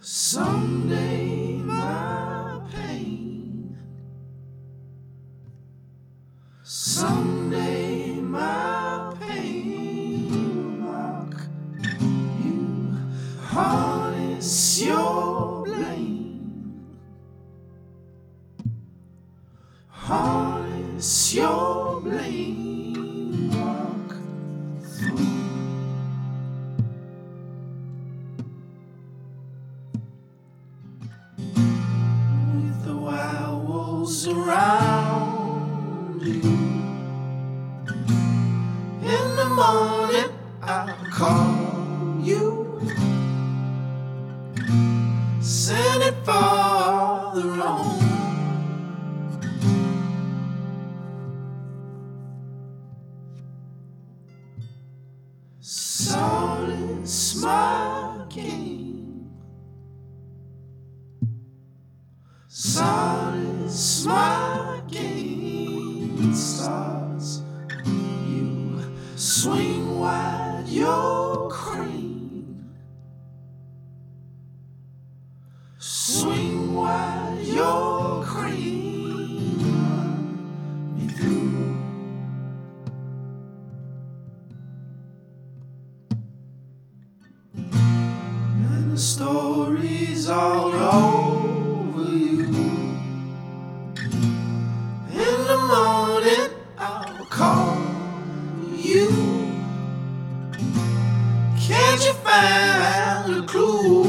Someday my pain, someday my pain will mock you, harness your blame, harness your blame, walk through. Around you. In the morning I'll call you, send it farther on. Solace my game, solace my game. Stars, you swing wide your crane, swing wide your crane, run me through. And the stories all over you. In the morning I'll call you. Can't you find a clue?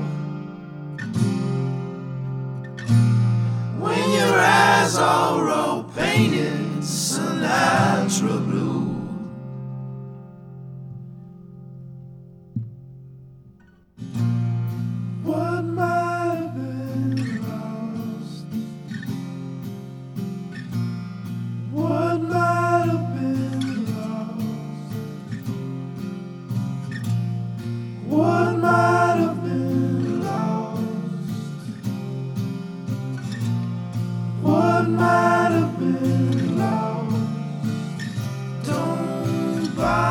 When your eyes are all painted Sinatra blue. What might have been lost, what might have been lost, what might have been lost, what might have been lost. Don't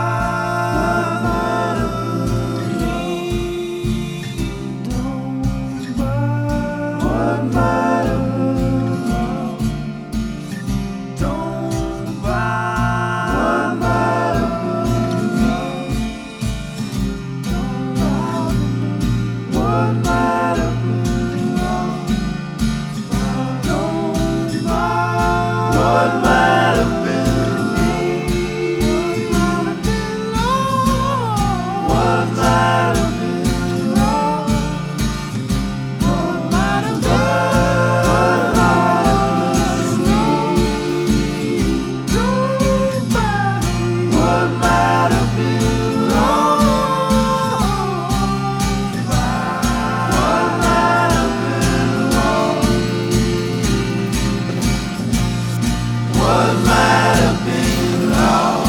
bother me, don't bother. What might have been lost. Don't bother. What might have been lost. Don't bother. What might have been lost. Don't bother. What might have been lost. What might have been lost. What might have been what might have been lost. What might have been lost. What might have been lost.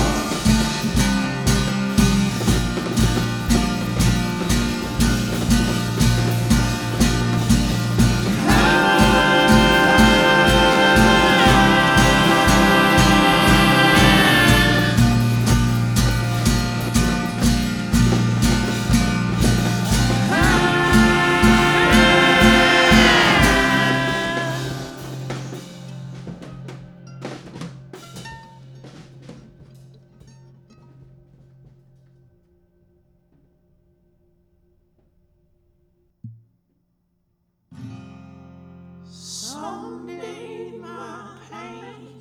Someday my pain,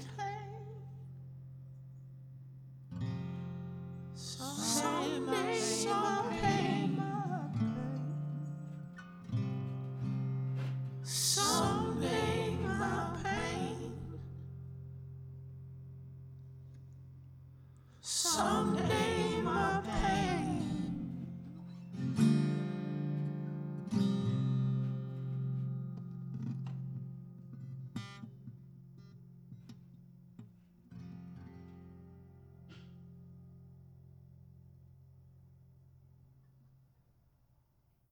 someday my pain, someday my pain, someday.